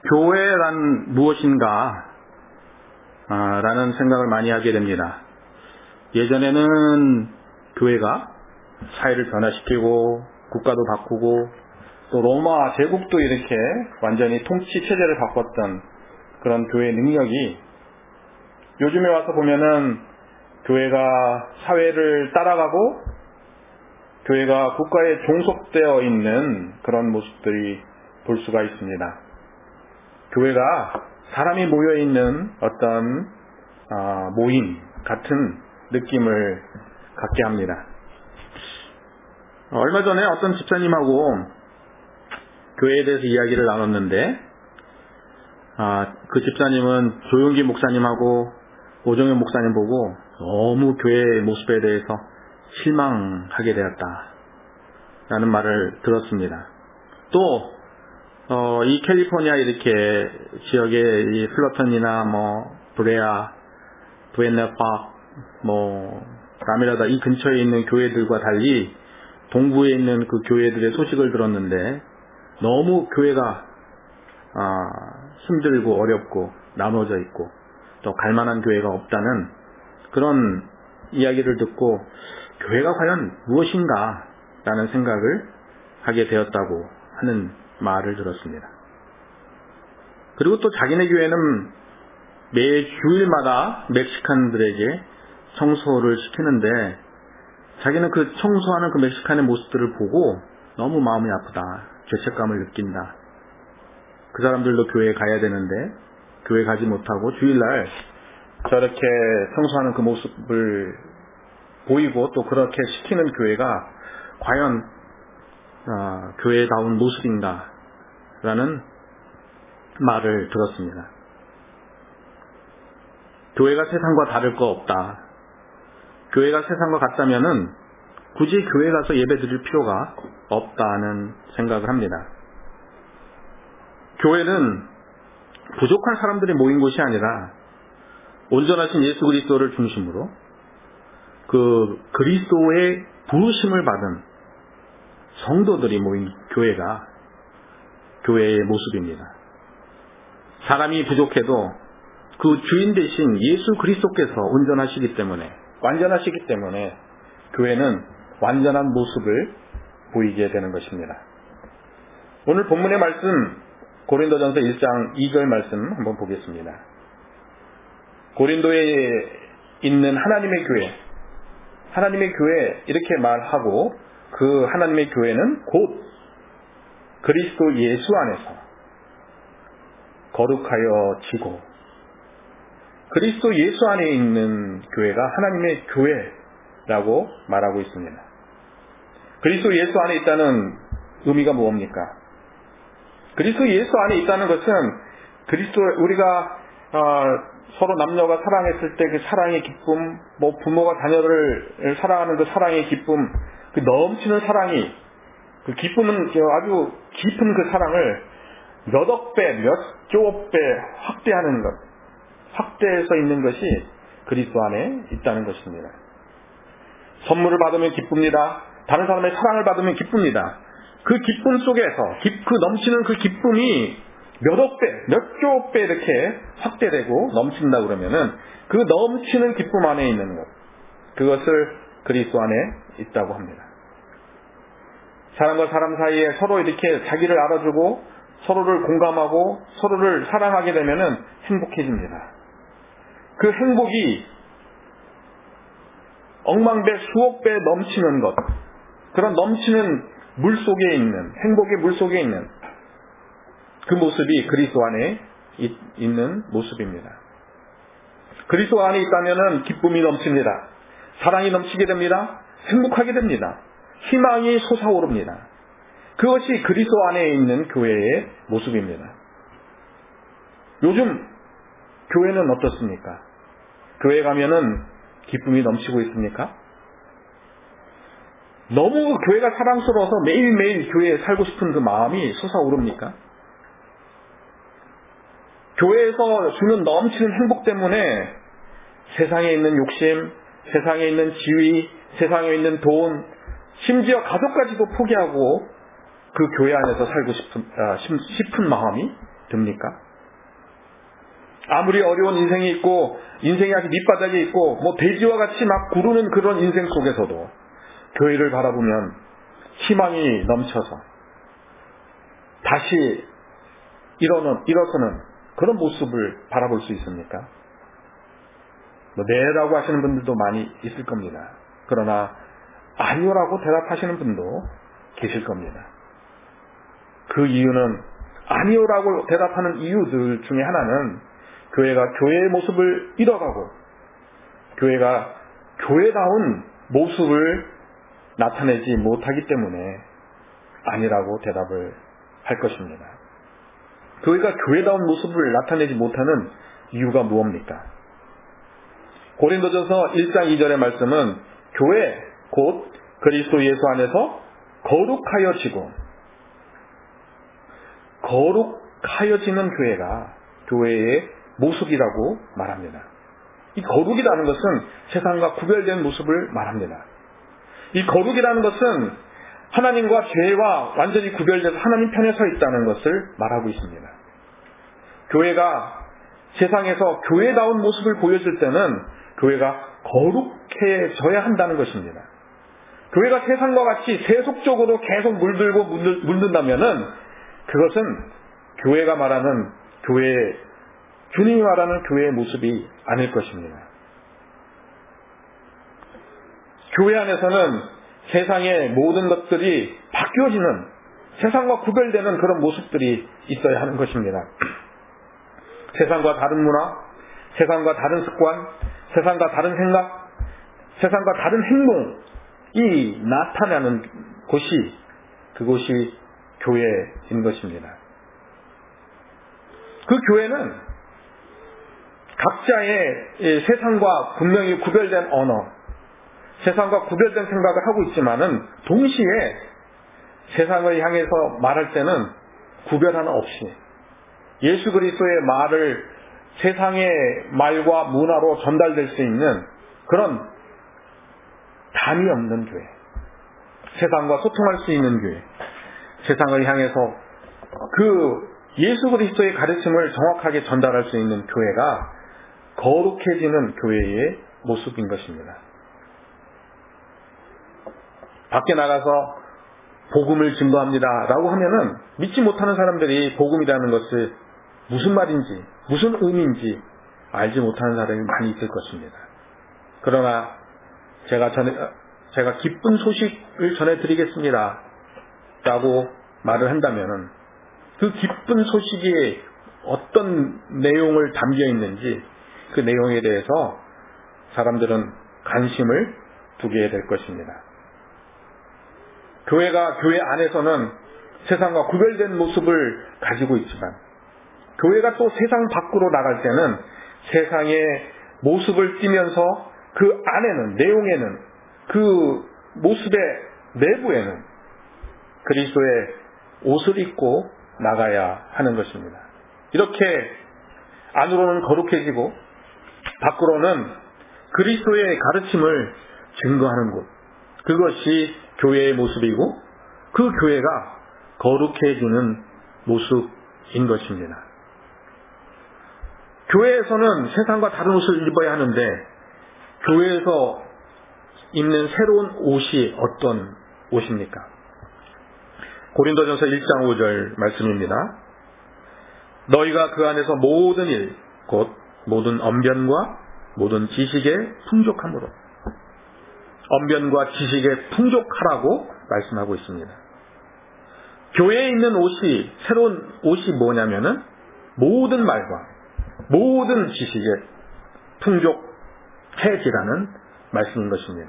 교회란 무엇인가? 라는 생각을 많이 하게 됩니다. 예전에는 교회가 사회를 변화시키고 국가도 바꾸고 또 로마 제국도 이렇게 완전히 통치 체제를 바꿨던 그런 교회의 능력이 요즘에 와서 보면은 교회가 사회를 따라가고 교회가 국가에 종속되어 있는 그런 모습들이 볼 수가 있습니다. 교회가 사람이 모여있는 어떤 모임 같은 느낌을 갖게 합니다. 얼마 전에 어떤 집사님하고 교회에 대해서 이야기를 나눴는데 그 집사님은 조용기 목사님하고 오정현 목사님 보고 너무 교회의 모습에 대해서 실망하게 되었다 라는 말을 들었습니다. 또 이 캘리포니아 이렇게 지역의 이 플러턴이나 브레아, 부에나팍, 라미라다 이 근처에 있는 교회들과 달리 동부에 있는 그 교회들의 소식을 들었는데 너무 교회가 힘들고 어렵고 나눠져 있고 또 갈만한 교회가 없다는 그런 이야기를 듣고 교회가 과연 무엇인가 라는 생각을 하게 되었다고 하는 말을 들었습니다. 그리고 또 자기네 교회는 매 주일마다 멕시칸들에게 청소를 시키는데 자기는 그 청소하는 그 멕시칸의 모습들을 보고 너무 마음이 아프다, 죄책감을 느낀다. 그 사람들도 교회에 가야 되는데 교회 가지 못하고 주일날 저렇게 청소하는 그 모습을 보이고 또 그렇게 시키는 교회가 과연 교회다운 모습인가 라는 말을 들었습니다. 교회가 세상과 다를 거 없다. 교회가 세상과 같다면은 굳이 교회 가서 예배 드릴 필요가 없다는 생각을 합니다. 교회는 부족한 사람들이 모인 곳이 아니라 온전하신 예수 그리스도를 중심으로 그 그리스도의 부르심을 받은 성도들이 모인 교회가 교회의 모습입니다. 사람이 부족해도 그 주인 대신 예수 그리스도께서 온전하시기 때문에 완전하시기 때문에 교회는 완전한 모습을 보이게 되는 것입니다. 오늘 본문의 말씀 고린도전서 1장 2절 말씀 한번 보겠습니다. 고린도에 있는 하나님의 교회 이렇게 말하고 그 하나님의 교회는 곧 그리스도 예수 안에서 거룩하여 지고 그리스도 예수 안에 있는 교회가 하나님의 교회라고 말하고 있습니다. 그리스도 예수 안에 있다는 의미가 뭡니까? 그리스도 예수 안에 있다는 것은 우리가 서로 남녀가 사랑했을 때 그 사랑의 기쁨, 부모가 자녀를 사랑하는 그 사랑의 기쁨, 그 넘치는 사랑이, 그 기쁨은 아주 깊은 그 사랑을 몇억 배, 몇조 배 확대하는 것, 확대해서 있는 것이 그리스도 안에 있다는 것입니다. 선물을 받으면 기쁩니다. 다른 사람의 사랑을 받으면 기쁩니다. 그 기쁨 속에서 그 넘치는 그 기쁨이 몇억 배, 몇조 배 이렇게 확대되고 넘친다 그러면은 그 넘치는 기쁨 안에 있는 것, 그것을 그리스도 안에 있다고 합니다. 사람과 사람 사이에 서로 이렇게 자기를 알아주고 서로를 공감하고 서로를 사랑하게 되면은 행복해집니다. 그 행복이 억만 배, 수억 배 넘치는 것, 그런 넘치는 물 속에 있는, 행복의 물 속에 있는 그 모습이 그리스도 안에 있는 모습입니다. 그리스도 안에 있다면은 기쁨이 넘칩니다. 사랑이 넘치게 됩니다. 행복하게 됩니다. 희망이 솟아오릅니다. 그것이 그리스도 안에 있는 교회의 모습입니다. 요즘 교회는 어떻습니까? 교회 가면은 기쁨이 넘치고 있습니까? 너무 교회가 사랑스러워서 매일매일 교회에 살고 싶은 그 마음이 솟아오릅니까? 교회에서 주는 넘치는 행복 때문에 세상에 있는 욕심, 세상에 있는 지위, 세상에 있는 돈, 심지어 가족까지도 포기하고 그 교회 안에서 살고 싶은 마음이 듭니까? 아무리 어려운 인생이 있고 인생이 아주 밑바닥에 있고 뭐 돼지와 같이 막 구르는 그런 인생 속에서도 교회를 바라보면 희망이 넘쳐서 다시 일어서는 그런 모습을 바라볼 수 있습니까? 네라고 하시는 분들도 많이 있을 겁니다. 그러나 아니요라고 대답하시는 분도 계실 겁니다. 그 이유는 아니요라고 대답하는 이유들 중에 하나는 교회가 교회의 모습을 잃어가고 교회가 교회다운 모습을 나타내지 못하기 때문에 아니라고 대답을 할 것입니다. 교회가 교회다운 모습을 나타내지 못하는 이유가 무엇입니까? 고린도전서 1장 2절의 말씀은 교회 곧 그리스도 예수 안에서 거룩하여지는 교회가 교회의 모습이라고 말합니다. 이 거룩이라는 것은 세상과 구별된 모습을 말합니다. 이 거룩이라는 것은 하나님과 죄와 완전히 구별돼서 하나님 편에 서 있다는 것을 말하고 있습니다. 교회가 세상에서 교회다운 모습을 보여줄 때는 교회가 거룩해져야 한다는 것입니다. 교회가 세상과 같이 세속적으로 계속 물들고 물든다면은 그것은 교회가 말하는 주님이 말하는 교회의 모습이 아닐 것입니다. 교회 안에서는 세상의 모든 것들이 바뀌어지는 세상과 구별되는 그런 모습들이 있어야 하는 것입니다. 세상과 다른 문화, 세상과 다른 습관, 세상과 다른 생각, 세상과 다른 행동이 나타나는 곳이 그곳이 교회인 것입니다. 그 교회는 각자의 세상과 분명히 구별된 언어, 세상과 구별된 생각을 하고 있지만은 동시에 세상을 향해서 말할 때는 구별 하나 없이 예수 그리스도의 말을 세상의 말과 문화로 전달될 수 있는 그런 담이 없는 교회, 세상과 소통할 수 있는 교회, 세상을 향해서 그 예수 그리스도의 가르침을 정확하게 전달할 수 있는 교회가 거룩해지는 교회의 모습인 것입니다. 밖에 나가서 복음을 증거합니다 라고 하면은 믿지 못하는 사람들이 복음이라는 것을 무슨 말인지 무슨 의미인지 알지 못하는 사람이 많이 있을 것입니다. 그러나 제가 기쁜 소식을 전해드리겠습니다 라고 말을 한다면은 그 기쁜 소식에 어떤 내용을 담겨 있는지 그 내용에 대해서 사람들은 관심을 두게 될 것입니다. 교회가 교회 안에서는 세상과 구별된 모습을 가지고 있지만 교회가 또 세상 밖으로 나갈 때는 세상의 모습을 띠면서 그 안에는, 내용에는, 그 모습의 내부에는 그리스도의 옷을 입고 나가야 하는 것입니다. 이렇게 안으로는 거룩해지고 밖으로는 그리스도의 가르침을 증거하는 곳, 그것이 교회의 모습이고 그 교회가 거룩해지는 모습인 것입니다. 교회에서는 세상과 다른 옷을 입어야 하는데 교회에서 입는 새로운 옷이 어떤 옷입니까? 고린도전서 1장 5절 말씀입니다. 너희가 그 안에서 모든 일, 곧 모든 언변과 모든 지식에 풍족함으로 언변과 지식에 풍족하라고 말씀하고 있습니다. 교회에 있는 옷이, 새로운 옷이 뭐냐면은 모든 말과 모든 지식에 풍족해지라는 말씀인 것입니다.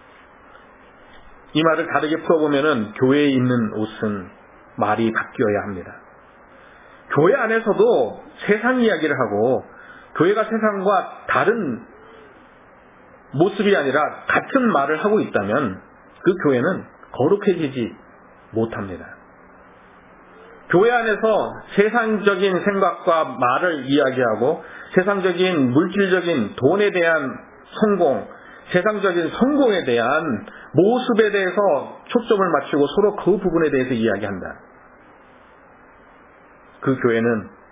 이 말을 다르게 풀어보면은 교회에 있는 옷은 말이 바뀌어야 합니다. 교회 안에서도 세상 이야기를 하고 교회가 세상과 다른 모습이 아니라 같은 말을 하고 있다면 그 교회는 거룩해지지 못합니다. 교회 안에서 세상적인 생각과 말을 이야기하고 세상적인 물질적인 돈에 대한 성공, 세상적인 성공에 대한 모습에 대해서 초점을 맞추고 서로 그 부분에 대해서 이야기한다. 그 교회는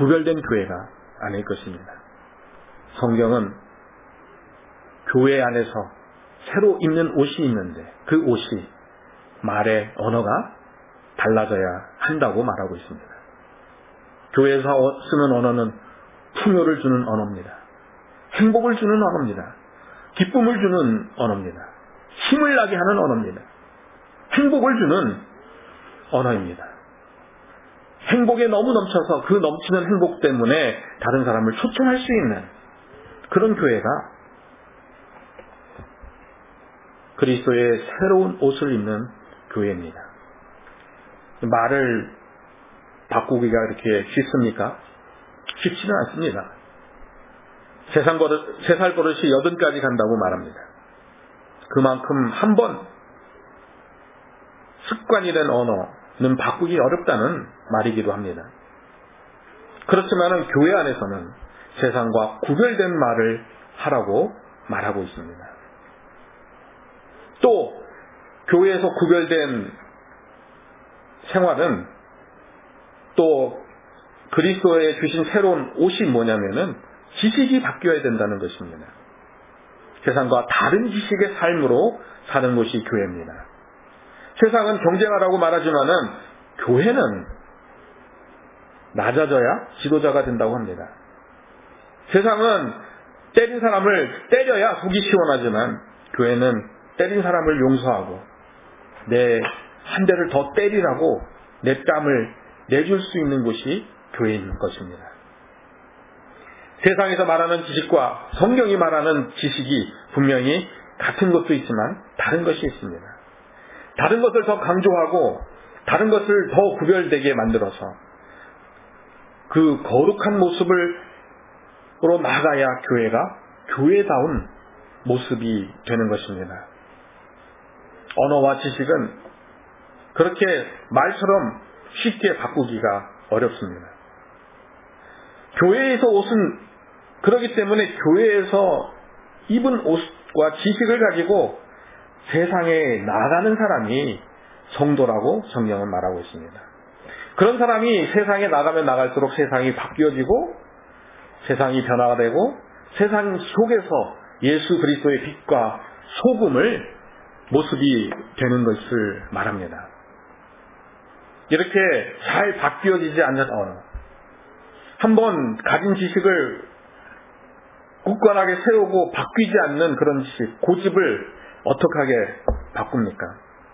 구별된 교회가 아닐 것입니다. 성경은 교회 안에서 새로 입는 옷이 있는데 그 옷이 말의 언어가 달라져야 한다고 말하고 있습니다. 교회에서 쓰는 언어는 풍요를 주는 언어입니다. 행복을 주는 언어입니다. 기쁨을 주는 언어입니다. 힘을 나게 하는 언어입니다. 행복을 주는 언어입니다. 행복에 너무 넘쳐서 그 넘치는 행복 때문에 다른 사람을 초청할 수 있는 그런 교회가 그리스도의 새로운 옷을 입는 교회입니다. 말을 바꾸기가 이렇게 쉽습니까? 쉽지는 않습니다. 세 살 버릇이 80까지 간다고 말합니다. 그만큼 한 번 습관이 된 언어는 바꾸기 어렵다는 말이기도 합니다. 그렇지만 교회 안에서는 세상과 구별된 말을 하라고 말하고 있습니다. 또 교회에서 구별된 생활은 또 그리스도에 주신 새로운 옷이 뭐냐면은 지식이 바뀌어야 된다는 것입니다. 세상과 다른 지식의 삶으로 사는 것이 교회입니다. 세상은 경쟁하라고 말하지만은 교회는 낮아져야 지도자가 된다고 합니다. 세상은 때린 사람을 때려야 속이 시원하지만 교회는 때린 사람을 용서하고 내 한 대를 더 때리라고 내 뺨을 내줄 수 있는 곳이 교회인 것입니다. 세상에서 말하는 지식과 성경이 말하는 지식이 분명히 같은 것도 있지만 다른 것이 있습니다. 다른 것을 더 강조하고 다른 것을 더 구별되게 만들어서 그 거룩한 모습으로 나아가야 교회가 교회다운 모습이 되는 것입니다. 언어와 지식은 그렇게 말처럼 쉽게 바꾸기가 어렵습니다. 교회에서 옷은 그렇기 때문에 교회에서 입은 옷과 지식을 가지고 세상에 나가는 사람이 성도라고 성경은 말하고 있습니다. 그런 사람이 세상에 나가면 나갈수록 세상이 바뀌어지고 세상이 변화가 되고 세상 속에서 예수 그리스도의 빛과 소금을 모습이 되는 것을 말합니다. 이렇게 잘 바뀌어지지 않는 언어, 한번 가진 지식을 굳건하게 세우고 바뀌지 않는 그런 지식, 고집을 어떻게 하게 바꿉니까?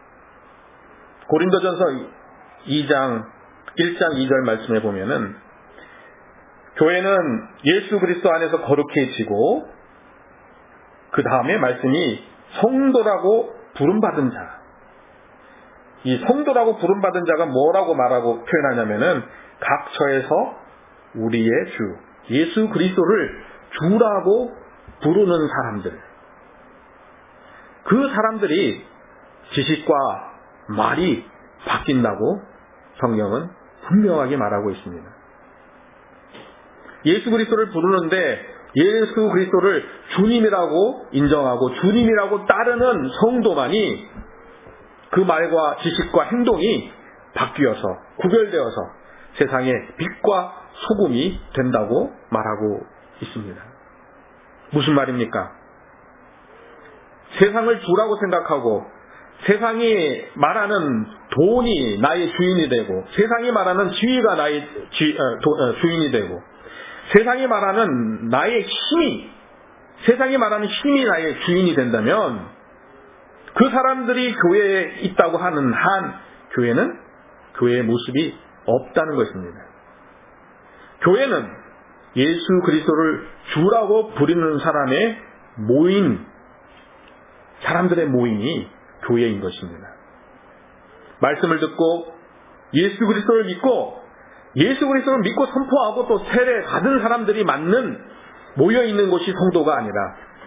고린도전서 1장 2절 말씀에 보면은 교회는 예수 그리스도 안에서 거룩해지고 그 다음에 말씀이 성도라고 부름받은 자. 이 성도라고 부름받은 자가 뭐라고 말하고 표현하냐면은 각처에서 우리의 주 예수 그리스도를 주라고 부르는 사람들. 그 사람들이 지식과 말이 바뀐다고 성경은 분명하게 말하고 있습니다. 예수 그리스도를 부르는데 예수 그리스도를 주님이라고 인정하고 주님이라고 따르는 성도만이 그 말과 지식과 행동이 바뀌어서 구별되어서 세상의 빛과 소금이 된다고 말하고 있습니다. 무슨 말입니까? 세상을 주라고 생각하고 세상이 말하는 돈이 나의 주인이 되고 세상이 말하는 지위가 나의 주인이 되고 세상이 말하는 나의 힘이 세상이 말하는 힘이 나의 주인이 된다면 그 사람들이 교회에 있다고 하는 한 교회는 교회의 모습이 없다는 것입니다. 교회는 예수 그리스도를 주라고 부르는 사람의 모임, 사람들의 모임이 교회인 것입니다. 말씀을 듣고 예수 그리스도를 믿고 예수 그리스도를 믿고 선포하고 또 세례 받은 사람들이 맞는 모여있는 곳이 성도가 아니라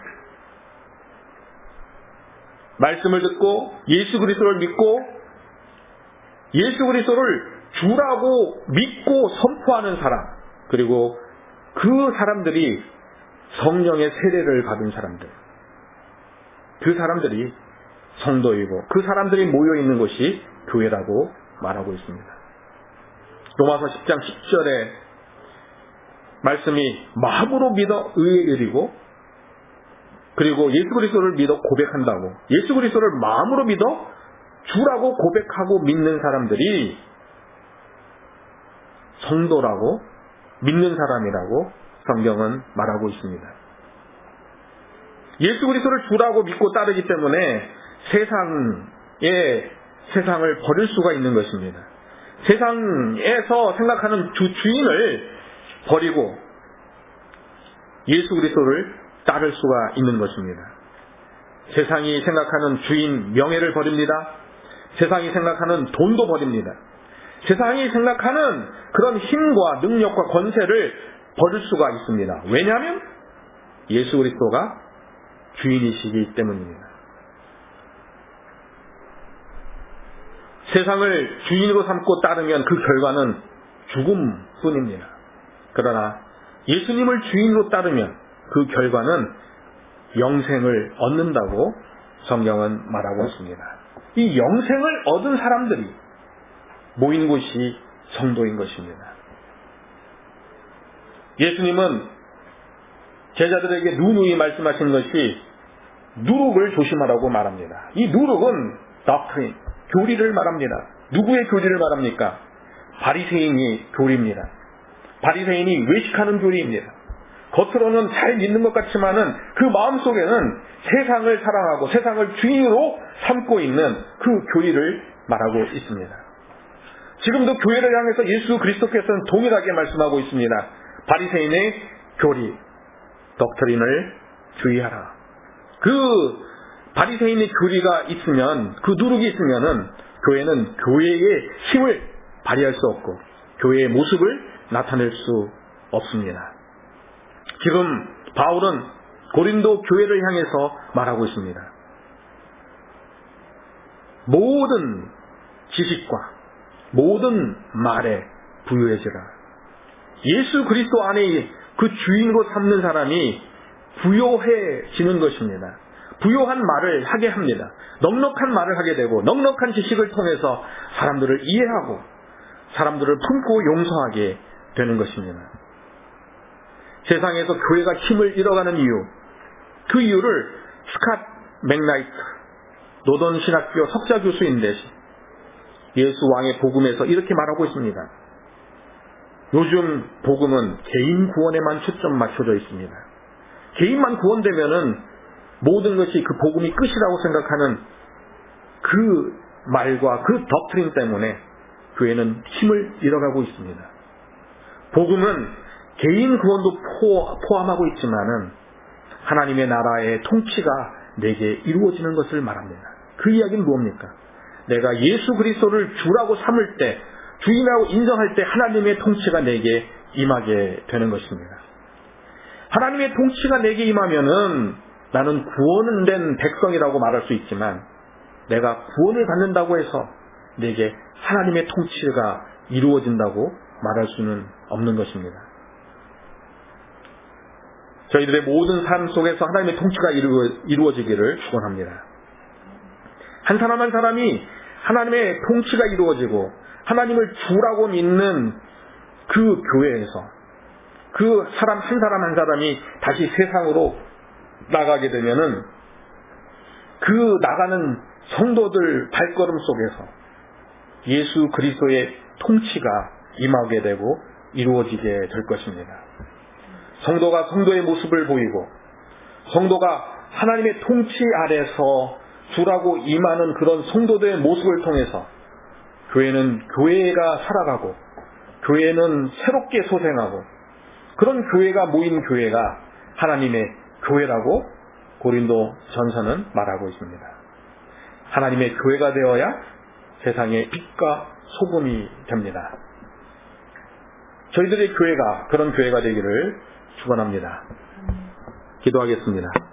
말씀을 듣고 예수 그리스도를 믿고 예수 그리스도를 주라고 믿고 선포하는 사람 그리고 그 사람들이 성령의 세례를 받은 사람들 그 사람들이 성도이고 그 사람들이 모여있는 곳이 교회라고 말하고 있습니다. 로마서 10장 10절에 말씀이 마음으로 믿어 의에 이르고 그리고 예수 그리스도를 믿어 고백한다고 예수 그리스도를 마음으로 믿어 주라고 고백하고 믿는 사람들이 성도라고 믿는 사람이라고 성경은 말하고 있습니다. 예수 그리스도를 주라고 믿고 따르기 때문에 세상을 버릴 수가 있는 것입니다. 세상에서 생각하는 주인을 버리고 예수 그리스도를 따를 수가 있는 것입니다. 세상이 생각하는 주인 명예를 버립니다. 세상이 생각하는 돈도 버립니다. 세상이 생각하는 그런 힘과 능력과 권세를 버릴 수가 있습니다. 왜냐하면 예수 그리스도가 주인이시기 때문입니다. 세상을 주인으로 삼고 따르면 그 결과는 죽음뿐입니다. 그러나 예수님을 주인으로 따르면 그 결과는 영생을 얻는다고 성경은 말하고 있습니다. 이 영생을 얻은 사람들이 모인 곳이 성도인 것입니다. 예수님은 제자들에게 누누이 말씀하신 것이 누룩을 조심하라고 말합니다. 이 누룩은 doctrine, 교리를 말합니다. 누구의 교리를 말합니까? 바리새인의 교리입니다. 바리새인이 외식하는 교리입니다. 겉으로는 잘 믿는 것 같지만은 그 마음속에는 세상을 사랑하고 세상을 주인으로 삼고 있는 그 교리를 말하고 있습니다. 지금도 교회를 향해서 예수 그리스도께서는 동일하게 말씀하고 있습니다. 바리새인의 교리, 덕트린을 주의하라. 그 바리새인의 교리가 있으면, 그 누룩이 있으면은 교회는 교회의 힘을 발휘할 수 없고 교회의 모습을 나타낼 수 없습니다. 지금 바울은 고린도 교회를 향해서 말하고 있습니다. 모든 지식과 모든 말에 부유해지라. 예수 그리스도 안에 그 주인으로 삼는 사람이 부요해지는 것입니다. 부요한 말을 하게 합니다. 넉넉한 말을 하게 되고 넉넉한 지식을 통해서 사람들을 이해하고 사람들을 품고 용서하게 되는 것입니다. 세상에서 교회가 힘을 잃어가는 이유, 그 이유를 스캇 맥나이트 노던 신학교 석좌 교수인데 예수 왕의 복음에서 이렇게 말하고 있습니다. 요즘 복음은 개인 구원에만 초점 맞춰져 있습니다. 개인만 구원되면은 모든 것이 그 복음이 끝이라고 생각하는 그 말과 그 덕트린 때문에 교회는 힘을 잃어가고 있습니다. 복음은 개인 구원도 포함하고 있지만은 하나님의 나라의 통치가 내게 이루어지는 것을 말합니다. 그 이야기는 뭡니까? 내가 예수 그리스도를 주라고 삼을 때, 주인이라고 인정할 때 하나님의 통치가 내게 임하게 되는 것입니다. 하나님의 통치가 내게 임하면은 나는 구원된 백성이라고 말할 수 있지만 내가 구원을 받는다고 해서 내게 하나님의 통치가 이루어진다고 말할 수는 없는 것입니다. 저희들의 모든 삶 속에서 하나님의 통치가 이루어지기를 축원합니다. 한 사람 한 사람이 하나님의 통치가 이루어지고 하나님을 주라고 믿는 그 교회에서 그 사람 한 사람 한 사람이 다시 세상으로 나가게 되면은 그 나가는 성도들 발걸음 속에서 예수 그리스도의 통치가 임하게 되고 이루어지게 될 것입니다. 성도가 성도의 모습을 보이고 성도가 하나님의 통치 아래서 주라고 임하는 그런 성도들의 모습을 통해서 교회는 교회가 살아가고 교회는 새롭게 소생하고 그런 교회가 모인 교회가 하나님의 교회라고 고린도 전서는 말하고 있습니다. 하나님의 교회가 되어야 세상의 빛과 소금이 됩니다. 저희들의 교회가 그런 교회가 되기를 축원합니다. 기도하겠습니다.